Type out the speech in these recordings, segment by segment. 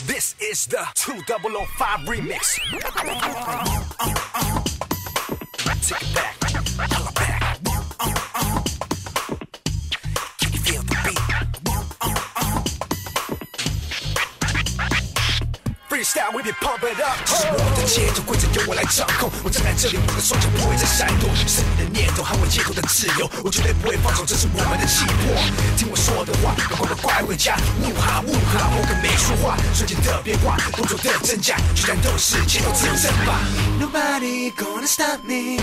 This is the 2005 remix. Take it back, pull it back. Can you feel the beat? Freestyle, we be pump it up. 这是我的节奏，规则由我来掌控。我站在这里，我的双脚不会再闪躲。是你的念头和我街头的自由，我绝对不会放手，这是我们的气魄。听我说的话，阳光的快回家，呜哈呜哈，我跟没说话，瞬间的变化，动作的真假，居然都是前头自由争霸。Nobody gonna stop me.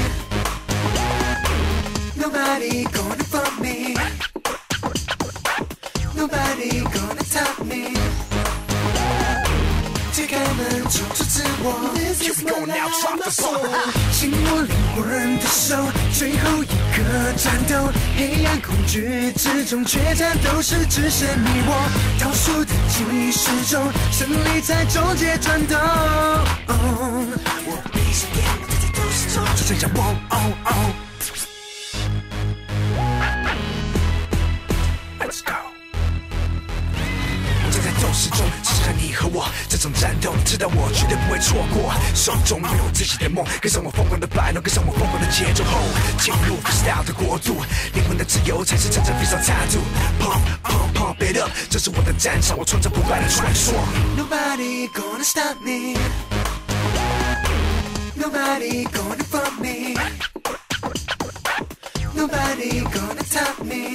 Nobody gonna fuck me. Nobody gonna top me. 解开门，冲出自我。Here we go now, drop the bomb. 紧握灵魂的手，最后一个战斗。黑暗恐惧之中，决战都是只剩你我。倒数的计时中，胜利在终结转动。我闭上眼，我在斗士中，就这样蹦哦哦。Let's go. 我站在斗士中，只剩你和我这场战斗，你知道我绝对不会错过。手中有自己的梦，跟上我疯狂的摆弄，跟上我疯狂的节奏后，进入 freestyle 的国度，灵魂的自由才是真正 freestyle 态度。Pump pump pump it up， 这是我的战场，我穿着不败的传说。Nobody gonna stop me. Nobody gonna fuck me. Nobody gonna top me.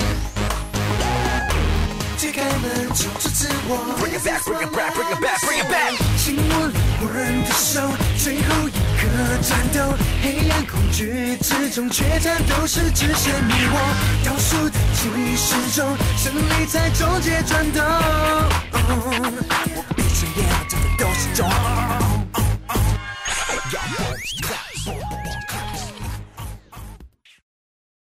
解开门，冲出自我。Bring it back, bring it back, bring it back, bring it back. 紧握灵魂的手，最后一个战斗。黑暗恐惧之中，决战都是只剩你我。倒数的计时中，胜利在终结转动。